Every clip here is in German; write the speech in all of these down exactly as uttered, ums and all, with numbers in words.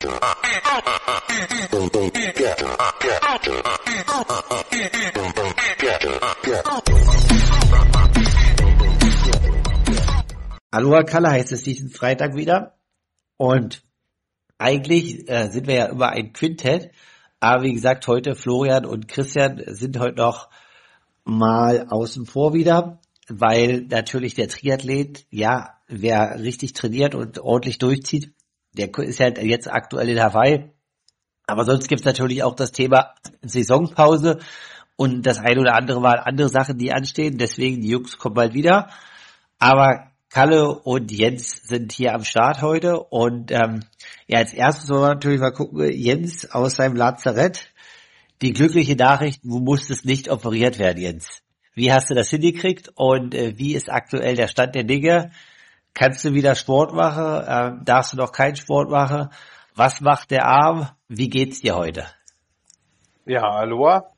Aloha Kalle heißt es diesen Freitag wieder und eigentlich äh, sind wir ja immer ein Quintett, aber wie gesagt, heute Florian und Christian sind heute noch mal außen vor wieder, weil natürlich der Triathlet, ja, wer richtig trainiert und ordentlich durchzieht, der ist halt jetzt aktuell in Hawaii, aber sonst gibt's natürlich auch das Thema Saisonpause und das ein oder andere Mal andere Sachen, die anstehen, deswegen die Jungs kommen bald wieder, aber Kalle und Jens sind hier am Start heute und ähm, ja, als erstes wollen wir natürlich mal gucken, Jens aus seinem Lazarett, die glückliche Nachricht, du musstest nicht operiert werden, Jens. Wie hast du das hingekriegt und äh, wie ist aktuell der Stand der Dinge? Kannst du wieder Sport machen? Ähm, darfst du noch keinen Sport machen? Was macht der Arm? Wie geht's dir heute? Ja, Aloha.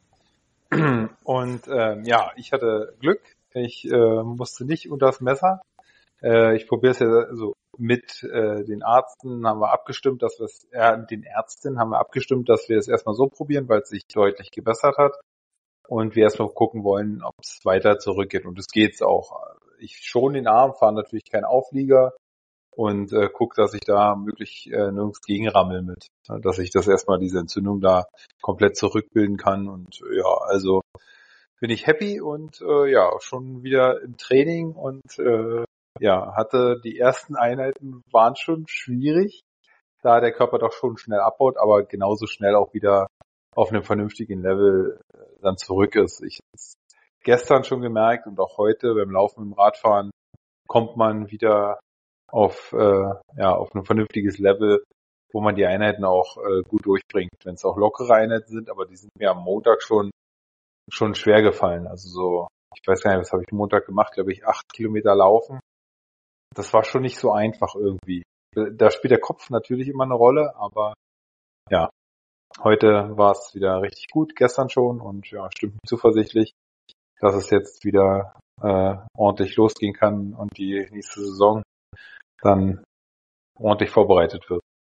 Und ähm, ja, ich hatte Glück. Ich äh, musste nicht unter das Messer. Äh, ich probiere es ja also mit äh, den Ärzten haben wir abgestimmt, dass wir es, äh, den Ärztinnen haben wir abgestimmt, dass wir es erstmal so probieren, weil es sich deutlich gebessert hat und wir erstmal gucken wollen, ob es weiter zurückgeht und es geht's auch. Ich schon den Arm, fahre natürlich keinen Auflieger und äh, gucke, dass ich da möglich äh, nirgends gegenrammel mit, dass ich das erstmal diese Entzündung da komplett zurückbilden kann und ja, also bin ich happy und äh, ja, schon wieder im Training und äh, ja, hatte die ersten Einheiten waren schon schwierig, da der Körper doch schon schnell abbaut, aber genauso schnell auch wieder auf einem vernünftigen Level äh, dann zurück ist. Ich habe es gestern schon gemerkt und auch heute beim Laufen im Radfahren kommt man wieder auf äh, ja auf ein vernünftiges Level, wo man die Einheiten auch äh, gut durchbringt. Wenn es auch lockere Einheiten sind, aber die sind mir am Montag schon schon schwer gefallen. Also so, ich weiß gar nicht, was habe ich am Montag gemacht, glaube ich, acht Kilometer laufen. Das war schon nicht so einfach irgendwie. Da spielt der Kopf natürlich immer eine Rolle, aber ja, heute war es wieder richtig gut, gestern schon und ja, stimmt mich zuversichtlich, dass es jetzt wieder äh, ordentlich losgehen kann und die nächste Saison dann ordentlich vorbereitet wird.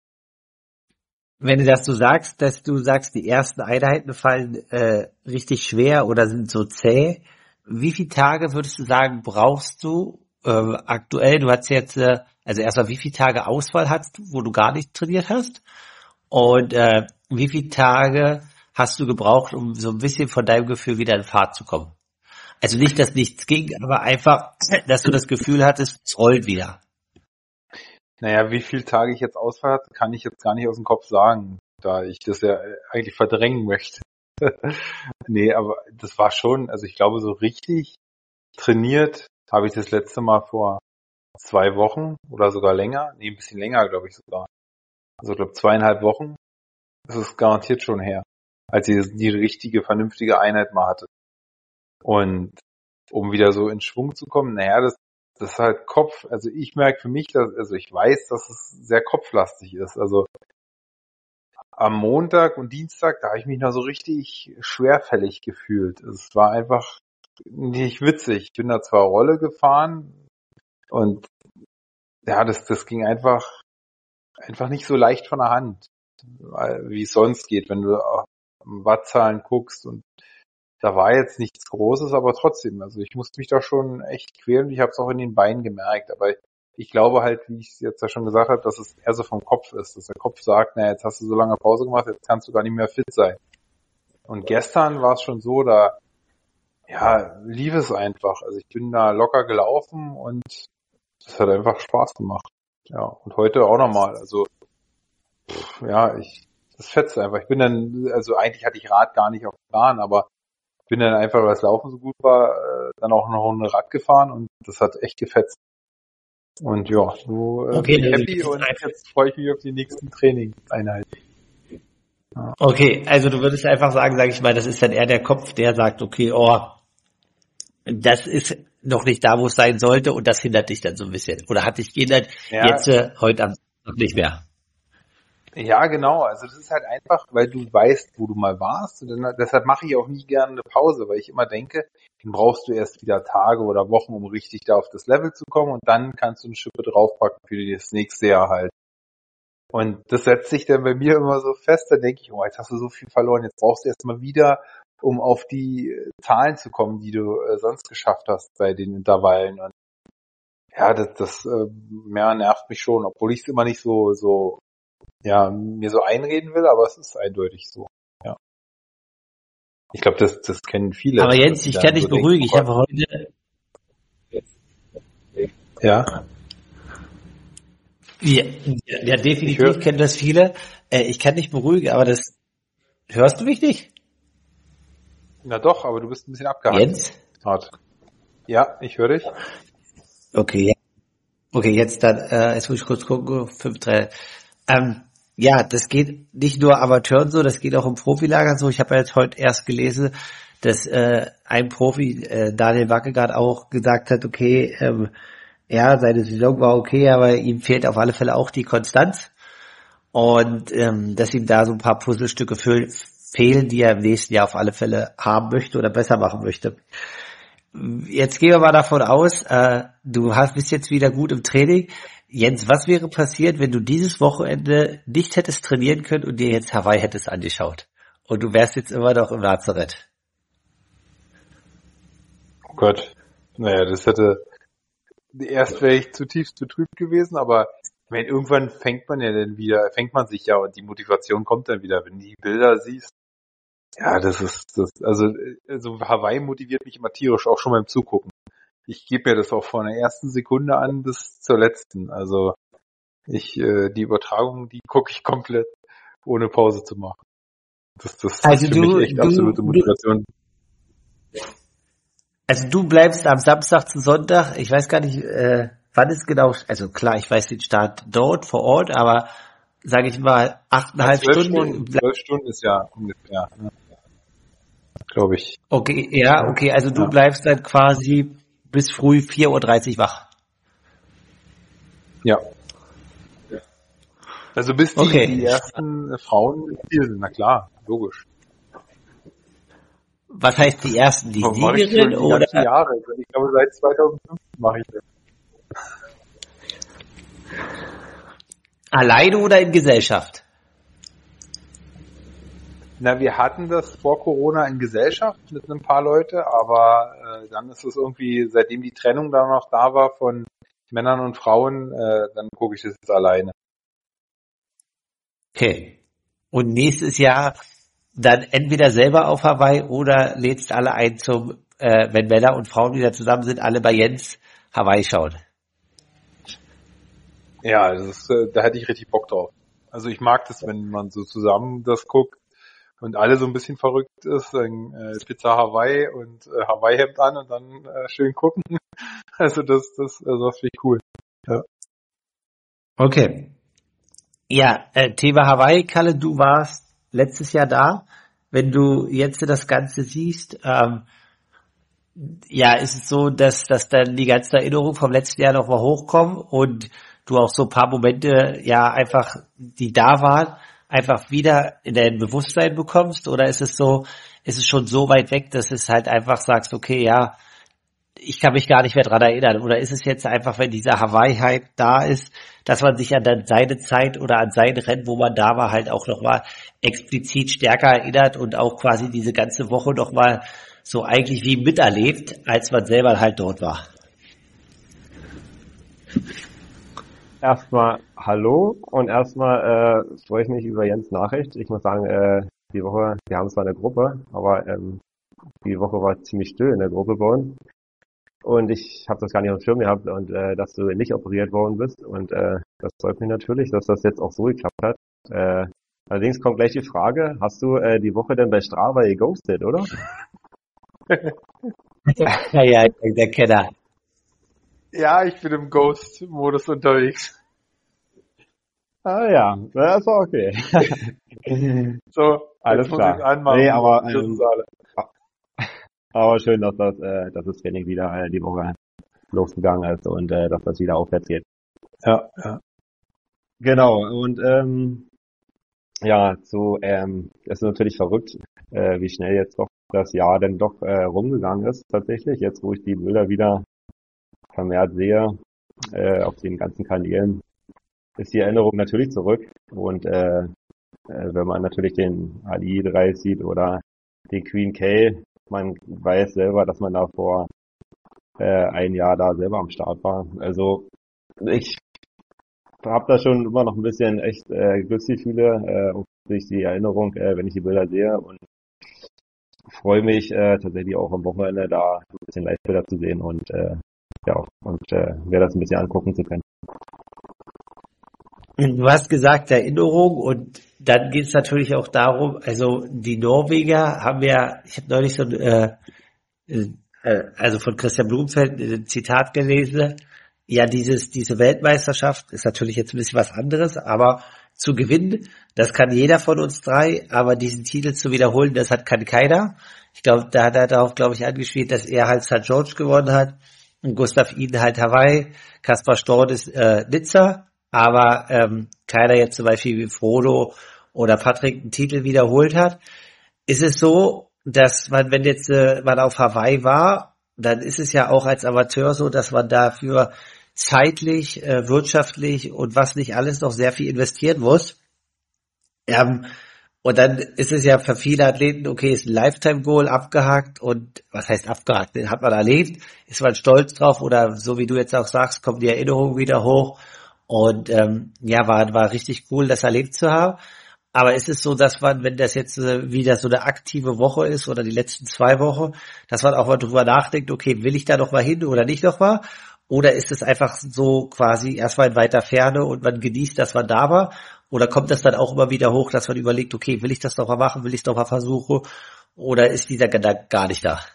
Wenn du das so sagst, dass du sagst, die ersten Einheiten fallen äh, richtig schwer oder sind so zäh, wie viele Tage würdest du sagen, brauchst du äh, aktuell? Du hast jetzt, äh, also erstmal, wie viele Tage Ausfall hast du, wo du gar nicht trainiert hast? Und äh, wie viele Tage hast du gebraucht, um so ein bisschen von deinem Gefühl wieder in Fahrt zu kommen? Also nicht, dass nichts ging, aber einfach, dass du das Gefühl hattest, es rollt wieder. Naja, wie viele Tage ich jetzt Ausfall hatte, kann ich jetzt gar nicht aus dem Kopf sagen, da ich das ja eigentlich verdrängen möchte. Nee, aber das war schon, also ich glaube, so richtig trainiert habe ich das letzte Mal vor zwei Wochen oder sogar länger. Nee, ein bisschen länger, glaube ich sogar. Also ich glaube zweieinhalb Wochen. Das ist garantiert schon her, als ich die richtige, vernünftige Einheit mal hatte. Und um wieder so in Schwung zu kommen, naja, das, das ist halt Kopf. Also ich merke für mich, dass, also ich weiß, dass es sehr kopflastig ist. Also am Montag und Dienstag, da habe ich mich noch so richtig schwerfällig gefühlt. Es war einfach nicht witzig. Ich bin da zwar Rolle gefahren und ja, das, das ging einfach, einfach nicht so leicht von der Hand, wie es sonst geht, wenn du auf Wattzahlen guckst und da war jetzt nichts Großes, aber trotzdem, also ich musste mich da schon echt quälen und ich habe es auch in den Beinen gemerkt, aber ich glaube halt, wie ich es jetzt ja schon gesagt habe, dass es eher so vom Kopf ist, dass der Kopf sagt, naja, jetzt hast du so lange Pause gemacht, jetzt kannst du gar nicht mehr fit sein. Und gestern war es schon so, da ja, lief es einfach. Also ich bin da locker gelaufen und es hat einfach Spaß gemacht. Ja, und heute auch nochmal. Also pff, ja, ich das fetzt einfach. Ich bin dann, also eigentlich hatte ich Rad gar nicht auf dem Plan, aber bin dann einfach, weil das Laufen so gut war, äh, dann auch noch eine Rad gefahren und das hat echt gefetzt. Und ja, so äh, Okay, bin ich also happy das ist und einfach- jetzt freue ich mich auf die nächsten Trainingseinheiten. Ja. Okay, also du würdest einfach sagen, sage ich mal, das ist dann eher der Kopf, der sagt, okay, oh, das ist noch nicht da, wo es sein sollte und das hindert dich dann so ein bisschen. Oder hat dich gehindert, Ja, jetzt äh, heute am noch nicht mehr. ja, genau. Also das ist halt einfach, weil du weißt, wo du mal warst. Und dann, deshalb mache ich auch nie gerne eine Pause, weil ich immer denke, dann brauchst du erst wieder Tage oder Wochen, um richtig da auf das Level zu kommen und dann kannst du eine Schippe draufpacken für das nächste Jahr halt. Und das setzt sich dann bei mir immer so fest, dann denke ich, oh, jetzt hast du so viel verloren, jetzt brauchst du erst mal wieder, um auf die äh, Zahlen zu kommen, die du äh, sonst geschafft hast bei den Intervallen. Und ja, das, das äh, mehr nervt mich schon, obwohl ich es immer nicht so, so, ja, mir so einreden will, aber es ist eindeutig so. Ja. Ich glaube, das, das kennen viele. Aber Jens, dass die ich dann kann dich so denken, beruhigen. oh Ich Gott, habe heute, ja, ja, ja ich definitiv höre, kennen das viele. Äh, ich kann dich beruhigen, aber das, hörst du mich nicht? na doch, aber du bist ein bisschen abgehackt. Jens? Hart. Ja, ich höre dich. Okay, ja. Okay, jetzt dann, äh, jetzt muss ich kurz gucken, fünf, drei. Ähm, ja, das geht nicht nur Amateuren so, das geht auch im Profilagern so. Ich habe ja jetzt heute erst gelesen, dass äh, ein Profi, äh, Daniel Wackegaard, auch gesagt hat, okay, ähm, ja, seine Saison war okay, aber ihm fehlt auf alle Fälle auch die Konstanz und ähm, dass ihm da so ein paar Puzzlestücke fehl, fehlen, die er im nächsten Jahr auf alle Fälle haben möchte oder besser machen möchte. Jetzt gehen wir mal davon aus, äh, du hast, bist jetzt wieder gut im Training. Jens, was wäre passiert, wenn du dieses Wochenende nicht hättest trainieren können und dir jetzt Hawaii hättest angeschaut? Und du wärst jetzt immer noch im Lazarett. Oh Gott. Naja, das hätte, erst wäre ich zutiefst betrübt gewesen, aber ich meine, irgendwann fängt man ja dann wieder, fängt man sich ja und die Motivation kommt dann wieder, wenn du die Bilder siehst. Ja, das ist, das, also, also Hawaii motiviert mich immer tierisch, auch schon beim Zugucken. Ich gebe mir das auch von der ersten Sekunde an bis zur letzten. Also ich, äh, die Übertragung, die gucke ich komplett, ohne Pause zu machen. Das, das Also ist für mich du, echt du, absolute du, Motivation. also du bleibst am Samstag zu Sonntag, ich weiß gar nicht, äh, wann ist genau, also klar, ich weiß den Start dort vor Ort, aber sage ich mal, Ja, achteinhalb zwölf Stunden. Stunden, zwölf Stunden ist ja ungefähr, ne, glaube ich. Okay, ja, okay, also du Ja. bleibst dann quasi bis früh vier Uhr dreißig wach. Ja. Also bis die, Okay. die ersten Frauen im Ziel sind, na klar, logisch. Was heißt die ersten? Die Das mache ich Siegerin schon die oder ganzen Jahre. Also ich glaube, seit zweitausendfünfzehn mache ich das. alleine oder in Gesellschaft? Na, wir hatten das vor Corona in Gesellschaft mit ein paar Leute, aber äh, dann ist es irgendwie, seitdem die Trennung da noch da war von Männern und Frauen, äh, dann gucke ich das jetzt alleine. Okay. Und nächstes Jahr dann entweder selber auf Hawaii oder lädst alle ein zum, äh, wenn Männer und Frauen wieder zusammen sind, alle bei Jens Hawaii schauen. Ja, das ist, äh, da hätte ich richtig Bock drauf. Also ich mag das, wenn man so zusammen das guckt und alle so ein bisschen verrückt ist, dann äh, Pizza Hawaii und äh, Hawaii-Hemd an und dann äh, schön gucken. Also das, das, also das finde ich cool. Ja. Okay. Ja, äh, Thema Hawaii, Kalle, du warst letztes Jahr da. Wenn du jetzt das Ganze siehst, ähm, ja, ist es so, dass, dass dann die ganzen Erinnerungen vom letzten Jahr nochmal hochkommen und du auch so ein paar Momente, ja, einfach, die da waren, einfach wieder in dein Bewusstsein bekommst? Oder ist es so, ist es schon so weit weg, dass es halt einfach sagst, okay, ja, ich kann mich gar nicht mehr dran erinnern? Oder ist es jetzt einfach, wenn dieser Hawaii-Hype da ist, dass man sich an dann seine Zeit oder an sein Rennen, wo man da war, halt auch nochmal explizit stärker erinnert und auch quasi diese ganze Woche nochmal so eigentlich wie miterlebt, als man selber halt dort war? Erstmal hallo und erstmal äh, freue ich mich über Jens Nachricht. Ich muss sagen, äh, die Woche, wir haben zwar eine Gruppe, aber ähm, die Woche war ziemlich still in der Gruppe bei uns. Und ich habe das gar nicht auf dem Schirm gehabt und äh, dass du nicht operiert worden bist. Und äh, das freut mich natürlich, dass das jetzt auch so geklappt hat. Äh, allerdings kommt gleich die Frage, hast du äh, die Woche denn bei Strava geghostet, oder? Ja, ja, der Kenner. Ja, ich bin im Ghost-Modus unterwegs. Ah ja, das ist okay. So, Alles jetzt muss klar. ich anmachen. Nee, aber, Das ähm, ist alle. aber schön, dass das, äh, dass das Training wieder äh, die Woche losgegangen ist und äh, dass das wieder aufwärts geht. Ja, ja. Genau, und ähm, ja, so, ähm, es ist natürlich verrückt, äh, wie schnell jetzt doch das Jahr denn doch äh, rumgegangen ist, tatsächlich. Jetzt, wo ich die Bilder wieder vermehrt sehe, äh, auf den ganzen Kanälen, ist die Erinnerung natürlich zurück. Und äh, äh, wenn man natürlich den Ali drei sieht oder den Queen K, man weiß selber, dass man da vor äh, ein Jahr da selber am Start war. Also ich habe da schon immer noch ein bisschen echt äh, Glücksgefühle äh, durch die Erinnerung, äh, wenn ich die Bilder sehe, und freue mich äh, tatsächlich auch am Wochenende da ein bisschen Live-Bilder zu sehen und äh, ja und äh, mir das ein bisschen angucken zu können. Du hast gesagt Erinnerung, und dann geht es natürlich auch darum, also die Norweger haben ja, ich habe neulich so ein, äh, äh, also von Christian Blumenfeld ein Zitat gelesen, ja, dieses, diese Weltmeisterschaft ist natürlich jetzt ein bisschen was anderes, aber zu gewinnen, das kann jeder von uns drei, aber diesen Titel zu wiederholen, das hat kann keiner. Ich glaube, da hat er darauf, glaube ich, angespielt, dass er halt Sankt George gewonnen hat und Gustav Iden halt Hawaii, Kaspar Storn ist äh, Nizza, aber ähm, keiner jetzt zum Beispiel wie Frodo oder Patrick einen Titel wiederholt hat. Ist es so, dass man, wenn jetzt äh, man auf Hawaii war, dann ist es ja auch als Amateur so, dass man dafür zeitlich, äh, wirtschaftlich und was nicht alles noch sehr viel investieren muss. Ähm, und dann ist es ja für viele Athleten, okay, ist ein Lifetime-Goal abgehakt, und was heißt abgehakt? Den hat man erlebt, ist man stolz drauf, oder so wie du jetzt auch sagst, kommt die Erinnerung wieder hoch, und ähm, ja, war war richtig cool, das erlebt zu haben. Aber ist es so, dass man, wenn das jetzt äh, wieder so eine aktive Woche ist oder die letzten zwei Wochen, dass man auch mal drüber nachdenkt, okay, will ich da noch mal hin oder nicht noch mal? Oder ist es einfach so quasi erstmal in weiter Ferne und man genießt, dass man da war? Oder kommt das dann auch immer wieder hoch, dass man überlegt, okay, will ich das noch mal machen, will ich es noch mal versuchen? Oder ist dieser Gedanke gar nicht da?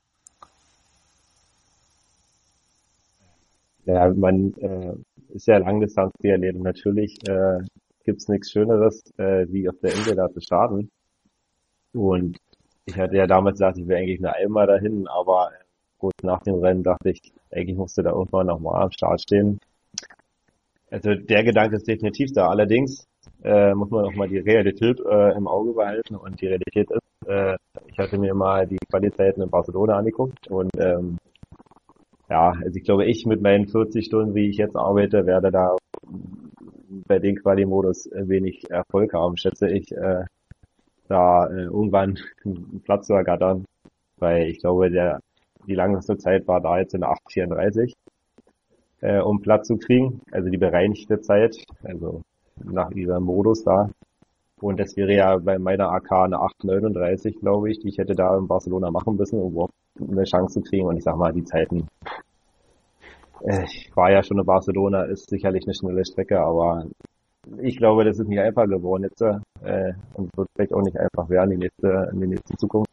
Ja, man äh, ist ja Langdistanz-Triathlon. Natürlich äh, gibt's nichts Schöneres, äh, wie auf der Insel da zu starten. Und ich hatte ja damals gesagt, ich wäre eigentlich nur einmal dahin, aber kurz nach dem Rennen dachte ich, eigentlich musste da irgendwann nochmal am Start stehen. Also der Gedanke ist definitiv da. Allerdings äh, muss man auch mal die Realität äh, im Auge behalten. Und die Realität ist, äh, ich hatte mir mal die Qualitäten in Barcelona angeguckt, und ähm, ja, also ich glaube, ich mit meinen vierzig Stunden, wie ich jetzt arbeite, werde da bei den Quali-Modus wenig Erfolg haben, schätze ich, äh, da äh, irgendwann einen Platz zu ergattern, weil ich glaube, der die langste Zeit war da jetzt in acht vierunddreißig, äh, um Platz zu kriegen, also die bereinigte Zeit, also nach diesem Modus da. Und das wäre ja bei meiner A K eine acht neununddreißig, glaube ich, die ich hätte da in Barcelona machen müssen, um überhaupt eine Chance zu kriegen. Und ich sag mal, die Zeiten, äh, ich war ja schon in Barcelona, ist sicherlich eine schnelle Strecke, aber ich glaube, das ist nicht einfach geworden jetzt, äh, und wird vielleicht auch nicht einfach werden die nächste, in die nächste Zukunft.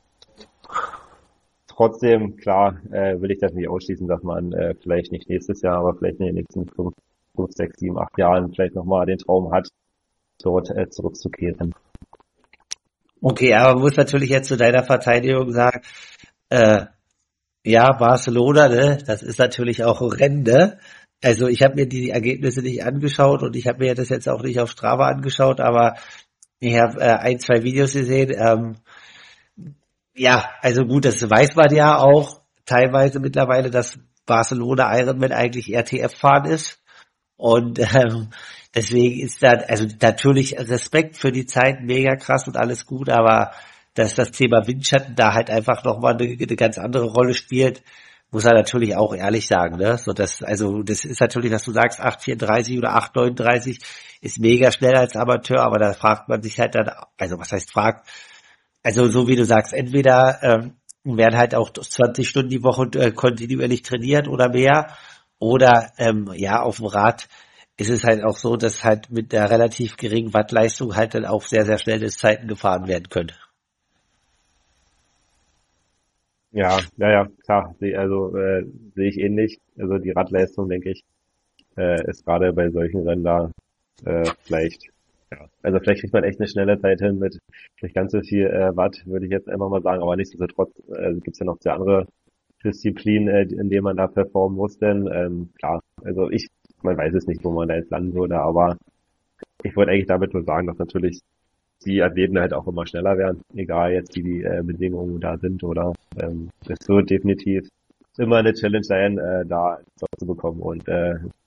Trotzdem, klar, äh, will ich das nicht ausschließen, dass man äh, vielleicht nicht nächstes Jahr, aber vielleicht in den nächsten fünf, fünf, sechs, sieben, acht Jahren vielleicht nochmal den Traum hat, dort äh, zurückzukehren. Okay, aber man muss natürlich jetzt zu deiner Verteidigung sagen, äh, ja, Barcelona, ne, das ist natürlich auch ein Rennen, ne? Also ich habe mir die Ergebnisse nicht angeschaut, und ich habe mir das jetzt auch nicht auf Strava angeschaut, aber ich habe äh, ein, zwei Videos gesehen. Ähm, ja, also gut, das weiß man ja auch teilweise mittlerweile, dass Barcelona Ironman eigentlich R T F-Fahren ist. Und ähm, deswegen ist da, also natürlich Respekt für die Zeit, mega krass und alles gut, aber dass das Thema Windschatten da halt einfach nochmal eine, eine ganz andere Rolle spielt, muss er natürlich auch ehrlich sagen, ne? So, das, also, das ist natürlich, was du sagst, acht vierunddreißig oder acht neununddreißig ist mega schnell als Amateur, aber da fragt man sich halt dann, also was heißt fragt, also so wie du sagst, entweder ähm, werden halt auch zwanzig Stunden die Woche äh, kontinuierlich trainiert oder mehr, oder ähm, ja, auf dem Rad ist es halt auch so, dass halt mit der relativ geringen Wattleistung halt dann auch sehr, sehr schnell Zeiten gefahren werden können. Ja, ja, ja, klar, seh- also äh, sehe ich ähnlich. Also die Radleistung, denke ich, äh, ist gerade bei solchen Rennen da äh, vielleicht, ja, also vielleicht kriegt man echt eine schnelle Zeit hin mit nicht ganz so viel äh, Watt, würde ich jetzt einfach mal sagen, aber nichtsdestotrotz äh, gibt es ja noch sehr andere Disziplinen, äh, in denen man da performen muss, denn ähm, klar, also ich, man weiß es nicht, wo man da jetzt landen würde, aber ich wollte eigentlich damit nur sagen, dass natürlich die Athleten halt auch immer schneller werden, egal jetzt wie die äh, Bedingungen da sind, oder ähm, es wird definitiv immer eine Challenge sein, äh, da Zoll zu bekommen, und äh,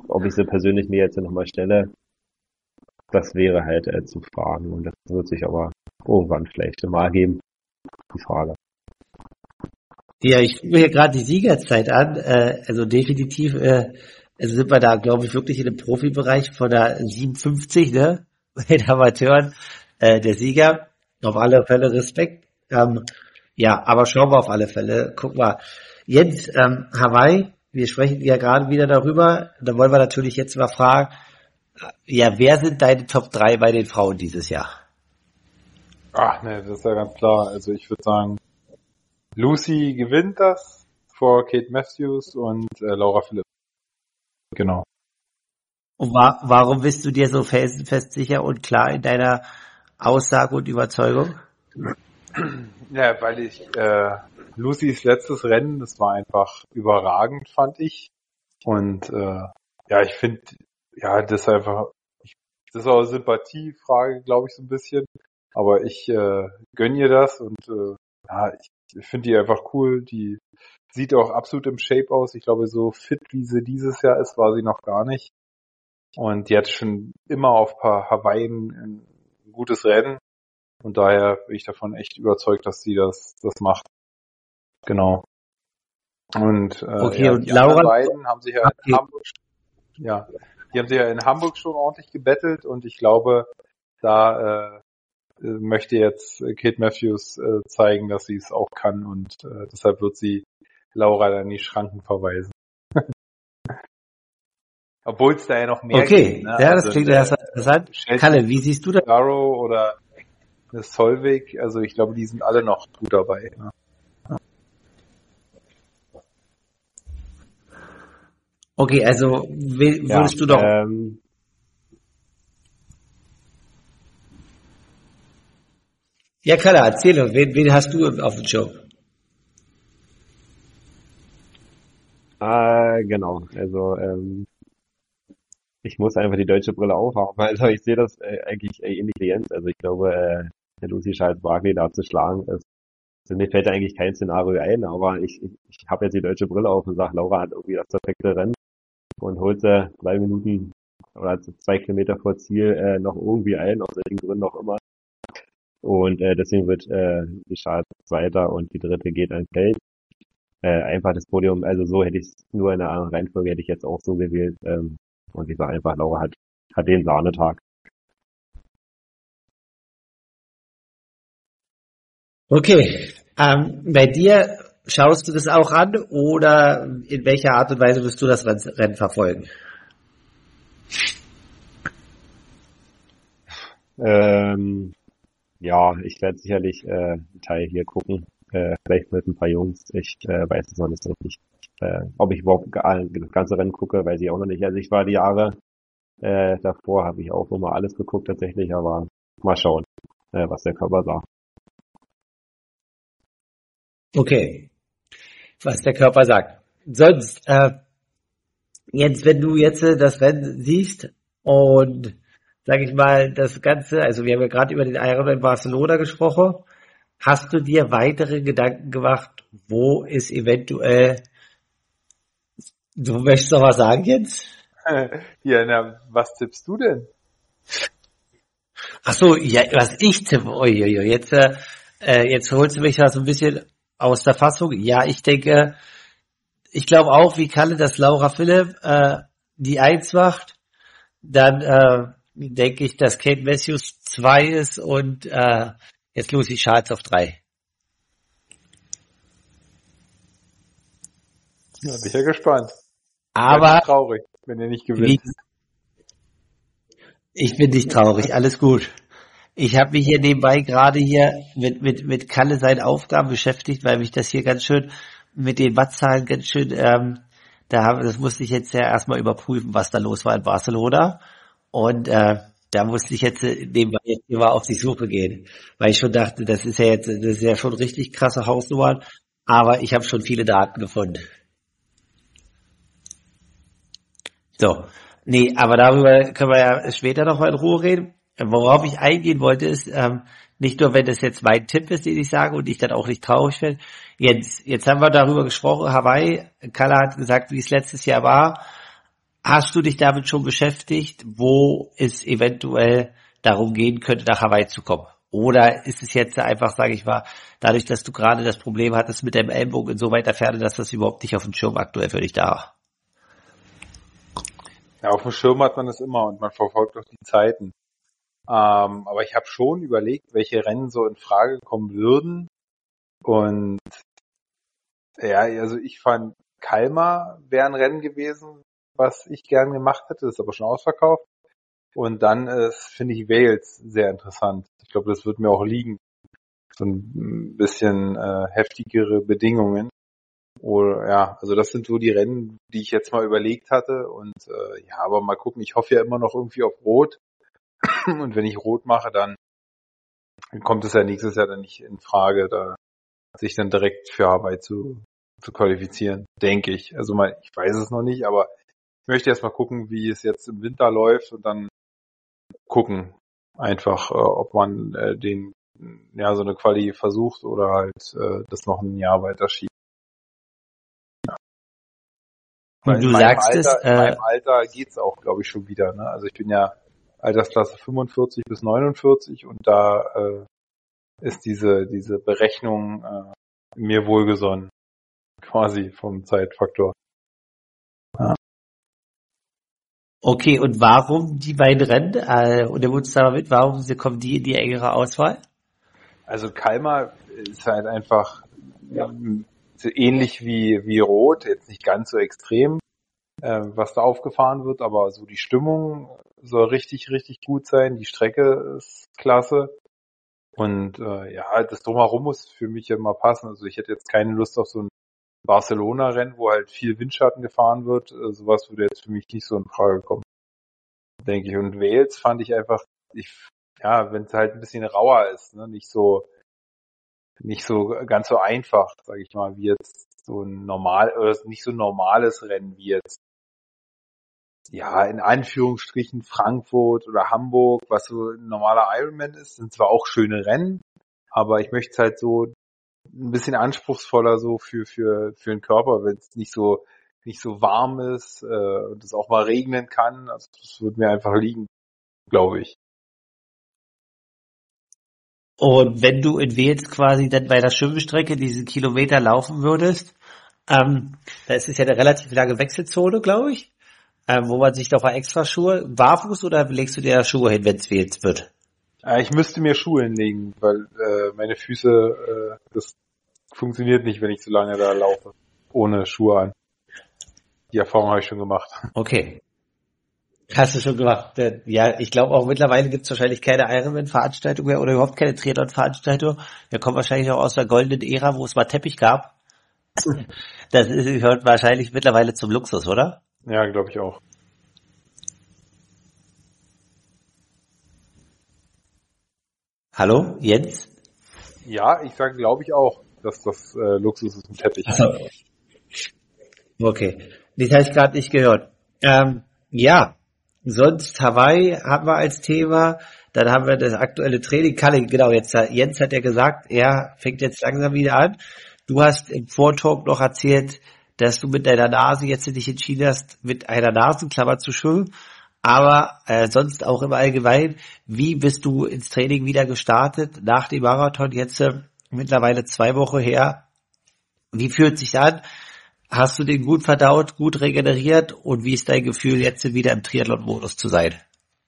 ob ich sie persönlich mir jetzt nochmal stelle, das wäre halt äh, zu fragen. Und das wird sich aber irgendwann vielleicht mal geben, die Frage. Ja, ich gucke mir hier gerade die Siegerzeit an. Äh, also definitiv äh, also sind wir da, glaube ich, wirklich in dem Profibereich von der siebenundfünfzig, ne? Bei den Amateuren. Äh, der Sieger. Auf alle Fälle Respekt. Ähm, ja, aber schauen wir auf alle Fälle. Guck mal. Jens, ähm, Hawaii, wir sprechen ja gerade wieder darüber. Da wollen wir natürlich jetzt mal fragen, ja, wer sind deine Top drei bei den Frauen dieses Jahr? Ach ne, das ist ja ganz klar. Also ich würde sagen, Lucy gewinnt das vor Kate Matthews und äh, Laura Philipp. Genau. Und wa warum bist du dir so felsenfest sicher und klar in deiner Aussage und Überzeugung? Ja, weil ich äh, Lucys letztes Rennen, das war einfach überragend, fand ich. Und äh, ja, ich finde, ja, das ist einfach, ich, das ist auch eine Sympathiefrage, glaube ich, so ein bisschen. Aber ich äh, gönne ihr das und äh, ja, ich, ich finde die einfach cool. Die sieht auch absolut im Shape aus. Ich glaube, so fit wie sie dieses Jahr ist, war sie noch gar nicht. Und die hat schon immer auf paar Hawaii ein, ein gutes Rennen. Und daher bin ich davon echt überzeugt, dass sie das, das macht. Genau. Und, äh, okay, ja, und die Laura, anderen beiden haben sich ja okay. in Hamburg, ja, die haben sich ja in Hamburg schon ordentlich gebettelt und ich glaube, da äh, möchte jetzt Kate Matthews äh, zeigen, dass sie es auch kann und äh, deshalb wird sie Laura dann in die Schranken verweisen. Obwohl es da ja noch mehr okay, gibt. Ne? Ja, das also, klingt äh, erstmal interessant. Chelsea, Kalle, wie siehst du das? Darrow oder Solveig, also ich glaube, die sind alle noch gut dabei. Ne? Okay, also würdest Ja, du doch... ähm, Ja, Kalle, erzähl doch, wen, wen hast du auf dem Show? äh, genau, also ähm, ich muss einfach die deutsche Brille aufhaben. Also ich sehe das äh, eigentlich äh, ähnlich wie Jens. Also ich glaube, äh, der Lucy Charles Barkley da zu schlagen ist. Also mir fällt eigentlich kein Szenario ein, aber ich, ich, ich habe jetzt die deutsche Brille auf und sage, Laura hat irgendwie das perfekte Rennen und holt sie drei Minuten oder zwei Kilometer vor Ziel äh, noch irgendwie ein, aus welchen Gründen auch immer. Und äh, deswegen wird äh, die Charles Zweiter und die dritte geht an Feld. Äh, einfach das Podium, also so hätte ich es nur in einer anderen Reihenfolge hätte ich jetzt auch so gewählt. Ähm, und ich sage einfach, Laura hat, hat den Sahnetag. Okay, ähm, bei dir schaust du das auch an oder in welcher Art und Weise wirst du das Rennen verfolgen? Ähm, ja, ich werde sicherlich äh, einen Teil hier gucken, äh, vielleicht mit ein paar Jungs. Ich äh, weiß es noch nicht so richtig, äh, ob ich überhaupt ge- das ganze Rennen gucke, weiß ich auch noch nicht. Also ich war die Jahre äh, davor, habe ich auch immer alles geguckt tatsächlich, aber mal schauen, äh, was der Körper sagt. Okay, was der Körper sagt. Sonst, äh, Jens, wenn du jetzt äh, das Rennen siehst und, sag ich mal, das Ganze, also wir haben ja gerade über den Ironman in Barcelona gesprochen, hast du dir weitere Gedanken gemacht, wo ist eventuell, du möchtest noch was sagen, Jens? Ja, na, was tippst du denn? Ach so, ja, was ich tippe, uiuiui, jetzt, äh, äh, jetzt holst du mich da so ein bisschen aus der Fassung. Ja, ich denke, ich glaube auch, wie Kalle, dass Laura Philipp äh, die Eins macht. Dann äh, denke ich, dass Kate Matthews zwei ist und äh, jetzt Lucy Charles auf drei. Ja, bin ich ja gespannt. Aber Traurig, wenn ihr nicht wie, gewinnt. ich bin nicht traurig, alles gut. Ich habe mich hier nebenbei gerade hier mit, mit, mit Kalle seinen Aufgaben beschäftigt, weil mich das hier ganz schön mit den Wattzahlen ganz schön, ähm, da haben, das musste ich jetzt ja erstmal überprüfen, was da los war in Barcelona. Und äh, da musste ich jetzt äh, nebenbei jetzt hier mal auf die Suche gehen, weil ich schon dachte, das ist ja jetzt, das ist ja schon richtig krasse Hausnummern, aber ich habe schon viele Daten gefunden. So, nee, aber darüber können wir ja später noch mal in Ruhe reden. Worauf ich eingehen wollte, ist, ähm, nicht nur, wenn das jetzt mein Tipp ist, den ich sage und ich dann auch nicht traurig bin. Jetzt, jetzt haben wir darüber gesprochen, Hawaii, Kalle hat gesagt, wie es letztes Jahr war. Hast du dich damit schon beschäftigt, wo es eventuell darum gehen könnte, nach Hawaii zu kommen? Oder ist es jetzt einfach, sage ich mal, dadurch, dass du gerade das Problem hattest mit deinem Ellbogen in so weiter Ferne, dass das überhaupt nicht auf dem Schirm aktuell für dich da war? Ja, auf dem Schirm hat man das immer und man verfolgt auch die Zeiten. Ähm, aber ich habe schon überlegt, welche Rennen so in Frage kommen würden. Und ja, also ich fand Kalmar wäre ein Rennen gewesen, was ich gern gemacht hätte, ist aber schon ausverkauft. Und dann äh, finde ich Wales sehr interessant. Ich glaube, das wird mir auch liegen. So ein bisschen äh, heftigere Bedingungen. Oder ja, also das sind so die Rennen, die ich jetzt mal überlegt hatte. Und äh, ja, aber mal gucken, ich hoffe ja immer noch irgendwie auf Rot. Und wenn ich Rot mache, dann kommt es ja nächstes Jahr dann nicht in Frage, da sich dann direkt für Hawaii zu, zu qualifizieren, denke ich. Also mal, ich weiß es noch nicht, aber ich möchte erst mal gucken, wie es jetzt im Winter läuft und dann gucken einfach, äh, ob man äh, den ja so eine Quali versucht oder halt äh, das noch ein Jahr weiter schiebt. Ja. Weil Du in meinem sagst es, Alter, in äh, meinem Alter geht's auch, glaube ich, schon wieder. Ne? Also ich bin ja Altersklasse fünfundvierzig bis neunundvierzig und da äh, ist diese diese Berechnung äh, mir wohlgesonnen, quasi vom Zeitfaktor. Ja. okay, und warum die beiden Rennen? Äh, und der Wunsch mit, warum sie kommen die in die engere Auswahl? Also Kalmar ist halt einfach ähm, so ähnlich wie wie Rot, jetzt nicht ganz so extrem, äh, was da aufgefahren wird, aber so die Stimmung soll richtig, richtig gut sein. Die Strecke ist klasse. Und äh, ja, das Drumherum muss für mich immer passen. Also ich hätte jetzt keine Lust auf so ein Barcelona-Rennen, wo halt viel Windschatten gefahren wird. Äh, sowas würde jetzt für mich nicht so in Frage kommen, denke ich. Und Wales fand ich einfach, ich, ja, wenn es halt ein bisschen rauer ist, ne, nicht so, nicht so ganz so einfach, sage ich mal, wie jetzt so ein normal, oder nicht so ein normales Rennen wie jetzt, ja, in Anführungsstrichen Frankfurt oder Hamburg, was so ein normaler Ironman ist, sind zwar auch schöne Rennen, aber ich möchte es halt so ein bisschen anspruchsvoller so für für für den Körper, wenn es nicht so nicht so warm ist äh, und es auch mal regnen kann. Also das würde mir einfach liegen, glaube ich. Und wenn du in Wales quasi dann bei der Schwimmstrecke diesen Kilometer laufen würdest, ähm, da ist es ja eine relativ lange Wechselzone, glaube ich, ähm, wo man sich doch mal extra Schuhe, barfuß oder legst du dir Schuhe hin, wenn es Wales wird? Äh, ich müsste mir Schuhe hinlegen, weil äh, meine Füße, äh, das funktioniert nicht, wenn ich so lange da laufe, ohne Schuhe an. Die Erfahrung habe ich schon gemacht. Okay. Hast du schon gemacht? Ja, ich glaube auch mittlerweile gibt es wahrscheinlich keine Ironman-Veranstaltung mehr oder überhaupt keine Triathlon-Veranstaltung. Wir kommen wahrscheinlich auch aus der goldenen Ära, wo es mal Teppich gab. Das ist, gehört wahrscheinlich mittlerweile zum Luxus, oder? Ja, glaube ich auch. Hallo, Jens? Ja, ich sage, glaube ich auch, dass das äh, Luxus ist, ein Teppich. Also, okay, das habe ich gerade nicht gehört. Ähm, ja, sonst Hawaii haben wir als Thema. Dann haben wir das aktuelle Training. Kalle, genau, jetzt Jens hat ja gesagt, er fängt jetzt langsam wieder an. Du hast im Vortalk noch erzählt, dass du mit deiner Nase jetzt dich entschieden hast, mit einer Nasenklammer zu schwimmen. Aber äh, sonst auch im Allgemeinen, wie bist du ins Training wieder gestartet nach dem Marathon jetzt äh, mittlerweile zwei Wochen her? Wie fühlt sich an? Hast du den gut verdaut, gut regeneriert und wie ist dein Gefühl, jetzt wieder im Triathlon-Modus zu sein?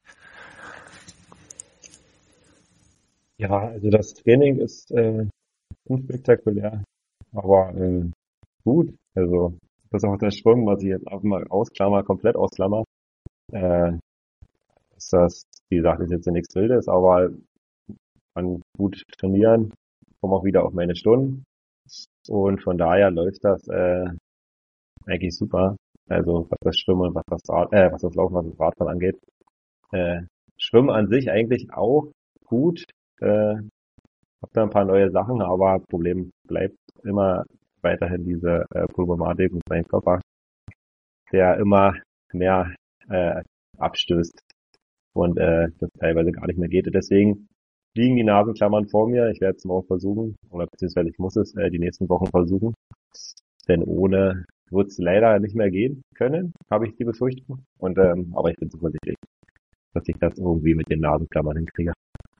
Ja, also das Training ist äh, unspektakulär, aber äh, gut. Also das auch das Schwimmen, was ich jetzt auch mal ausklammer, komplett ausklammer, äh, ist das, wie gesagt, ist jetzt ja nichts Wildes, aber kann gut trainieren, komme auch wieder auf meine Stunden und von daher läuft das äh, eigentlich super. Also was das Schwimmen und was das Rad, äh, was das Laufen, was das Radfahren angeht. Äh, Schwimmen an sich eigentlich auch gut. Äh, hab da ein paar neue Sachen, aber Problem bleibt immer weiterhin diese äh, Problematik mit meinem Körper, der immer mehr äh, abstößt und äh, das teilweise gar nicht mehr geht. Deswegen liegen die Nasenklammern vor mir. Ich werde es morgen versuchen, oder beziehungsweise ich muss es äh, die nächsten Wochen versuchen, denn ohne wird es leider nicht mehr gehen können, habe ich die Befürchtung. Und ähm, aber ich bin zuversichtlich, dass ich das irgendwie mit den Nasenklammern hinkriege.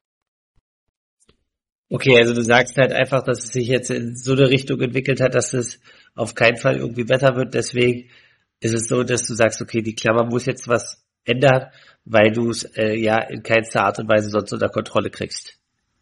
Okay, also du sagst halt einfach, dass es sich jetzt in so eine Richtung entwickelt hat, dass es auf keinen Fall irgendwie besser wird. Deswegen ist es so, dass du sagst, okay, die Klammer muss jetzt was ändern, weil du es äh, ja in keinster Art und Weise sonst unter Kontrolle kriegst.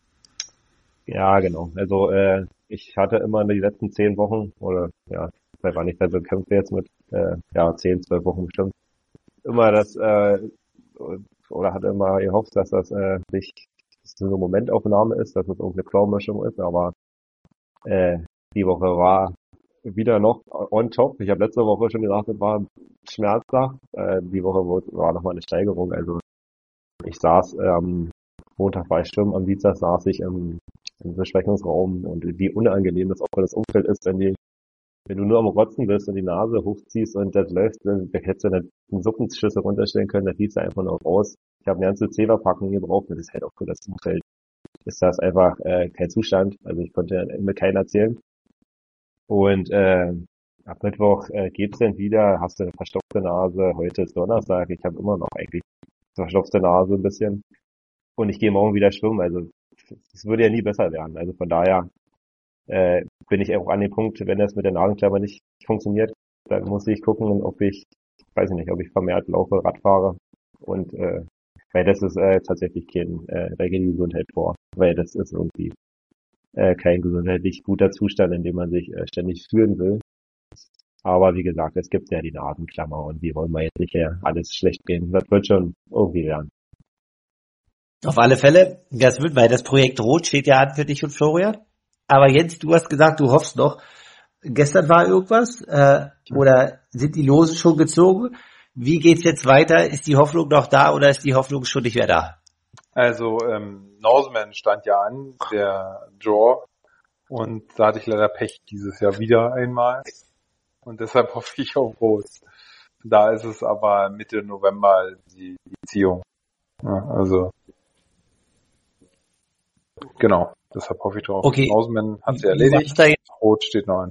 Ja, genau. Also äh, ich hatte immer in die letzten zehn Wochen, oder ja, seit wann ich da so kämpfe jetzt mit, äh, ja, zehn, zwölf Wochen bestimmt, immer das, äh, oder hatte immer gehofft, dass das äh, sich dass es so eine Momentaufnahme ist, dass es irgendeine Clown-Mischung ist, aber äh, die Woche war wieder noch on top. Ich habe letzte Woche schon gesagt, es war ein Schmerztag. Äh, die Woche war nochmal eine Steigerung. Also ich saß am ähm, Montag war ich schwimmen, am Dienstag saß ich im, im Besprechungsraum und wie unangenehm das auch für das Umfeld ist, wenn die, wenn du nur am Rotzen bist und die Nase hochziehst und das läuft, dann hättest du eine, eine Suppenschüssel runterstellen können, das lief einfach nur raus. Ich habe eine ganze Zeberpackung gebraucht und das ist halt auch für das Umfeld. Ist das einfach äh, kein Zustand. Also ich konnte mir keinen erzählen. Und äh, ab Mittwoch äh, geht's dann wieder, hast du eine verstopfte Nase, heute ist Donnerstag, ich habe immer noch eigentlich verstopfte Nase ein bisschen. Und ich gehe morgen wieder schwimmen, also es würde ja nie besser werden. Also von daher äh, bin ich auch an dem Punkt, wenn das mit der Nasenklammer nicht funktioniert, dann muss ich gucken, ob ich, weiß ich nicht, ob ich vermehrt laufe, Rad fahre. Und äh, weil das ist äh, tatsächlich kein äh, da geht die Gesundheit vor, weil das ist irgendwie äh, kein gesundheitlich guter Zustand, in dem man sich äh, ständig führen will. Aber wie gesagt, es gibt ja die Nasenklammer und die wollen wir jetzt nicht ja alles schlecht gehen. Das wird schon irgendwie werden. Auf alle Fälle, das wird, weil das Projekt Rot steht ja an für dich und Florian. Aber Jens, du hast gesagt, du hoffst noch. Gestern war irgendwas, äh, oder sind die Lose schon gezogen? Wie geht's jetzt weiter? Ist die Hoffnung noch da oder ist die Hoffnung schon nicht mehr da? Also ähm, Norseman stand ja an, der Draw, und da hatte ich leider Pech dieses Jahr wieder einmal und deshalb hoffe ich auf Rot. Da ist es aber Mitte November die, die Ziehung. Ja, also genau, deshalb hoffe ich drauf. Okay. Norseman hat sie Wie erledigt, war's da? Rot steht noch an.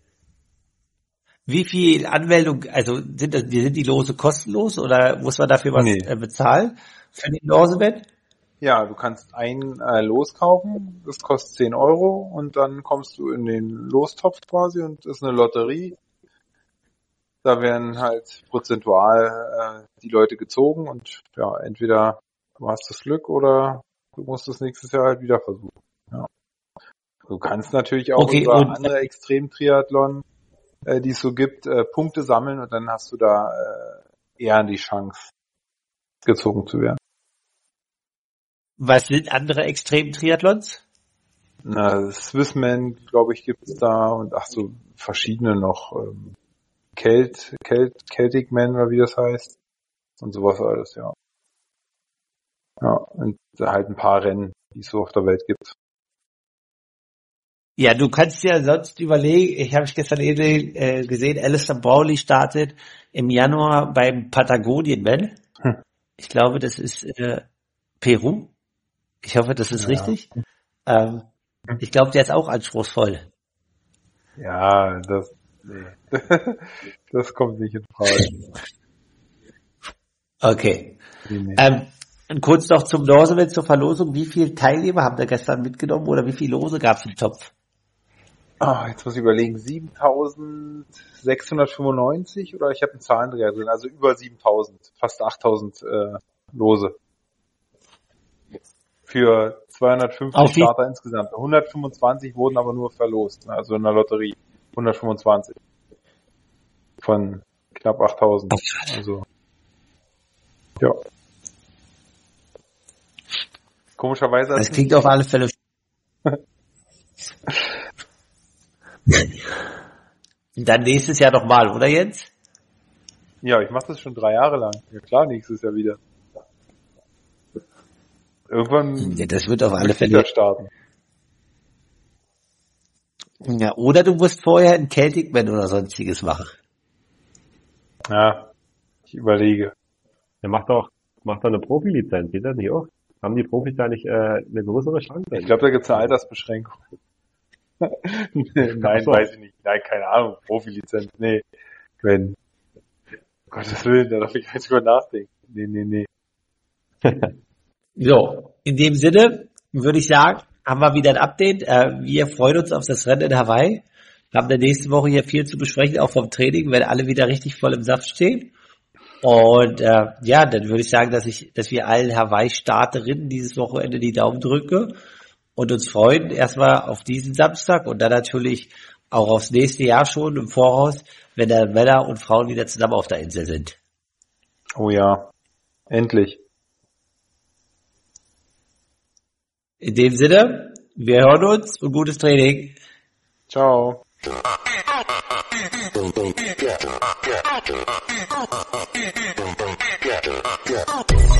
Wie viel Anmeldung, also sind das, sind die Lose kostenlos oder muss man dafür was Nee. äh, bezahlen für den Norseman? Ja, du kannst ein äh, Los kaufen, das kostet zehn Euro und dann kommst du in den Lostopf quasi und das ist eine Lotterie. Da werden halt prozentual äh, die Leute gezogen und ja, entweder du hast das Glück oder du musst es nächstes Jahr halt wieder versuchen. Ja. Du kannst natürlich auch Okay, über und andere Extrem-Triathlon, äh, die es so gibt, äh, Punkte sammeln und dann hast du da äh, eher die Chance, gezogen zu werden. was sind andere Extrem-Triathlons? Na, Swissman, glaube ich, gibt's da und ach so, verschiedene noch. Ähm, Kelt, Kelt, Celtic Man oder wie das heißt. Und sowas alles, ja. Ja, und halt ein paar Rennen, die es so auf der Welt gibt. Ja, du kannst ja sonst überlegen, ich habe gestern eben äh, gesehen, Alistair Brownlee startet im Januar beim Patagonien-Man. Hm. Ich glaube, das ist äh, Peru. Ich hoffe, das ist Ja. richtig. Ähm, ich glaube, der ist auch anspruchsvoll. Ja, das, nee. Das kommt nicht in Frage. Okay. Nee, nee. Ähm, und kurz noch zum Norseman zur Verlosung. Wie viele Teilnehmer haben da gestern mitgenommen oder wie viele Lose gab es im Topf? Ah, jetzt muss ich überlegen, siebentausendsechshundertfünfundneunzig oder ich habe einen Zahlendreher drin, also über siebentausend, fast achttausend äh, Lose. Für zweihundertfünfzig Auf wie- Starter insgesamt. hundertfünfundzwanzig wurden aber nur verlost, ne? Also in der Lotterie. hundertfünfundzwanzig. Von knapp achttausend. Also, ja. Komischerweise hat Das es klingt nicht- auf alle Fälle. Dann nächstes Jahr nochmal, oder Jens? Ja, ich mache das schon drei Jahre lang. Ja klar, nächstes Jahr wieder. Irgendwann Ja, das wird auf alle möchte ich Fälle. da starten. Ja, oder du musst vorher ein Celtic Man oder sonstiges machen. Ja, ich überlege. Der macht doch, macht doch eine Profilizenz, geht das nicht auch? Haben die Profis da nicht äh, eine größere Chance? Ich glaube, da gibt's eine Altersbeschränkung. Nein, so. weiß ich nicht. Nein, keine Ahnung. Profilizenz. Nee. Wenn. Gottes Willen, da darf ich gar nicht drüber nachdenken. Nee, nee, nee. So, in dem Sinne würde ich sagen, haben wir wieder ein Update. Äh, wir freuen uns auf das Rennen in Hawaii. Wir haben in der nächsten Woche hier viel zu besprechen, auch vom Training, wenn alle wieder richtig voll im Saft stehen. Und äh, ja, dann würde ich sagen, dass ich, dass wir allen Hawaii-Starterinnen dieses Wochenende die Daumen drücke und uns freuen erstmal auf diesen Samstag und dann natürlich auch aufs nächste Jahr schon im Voraus, wenn dann Männer und Frauen wieder zusammen auf der Insel sind. Oh ja. Endlich. In dem Sinne, wir hören uns und gutes Training. Ciao. Yeah.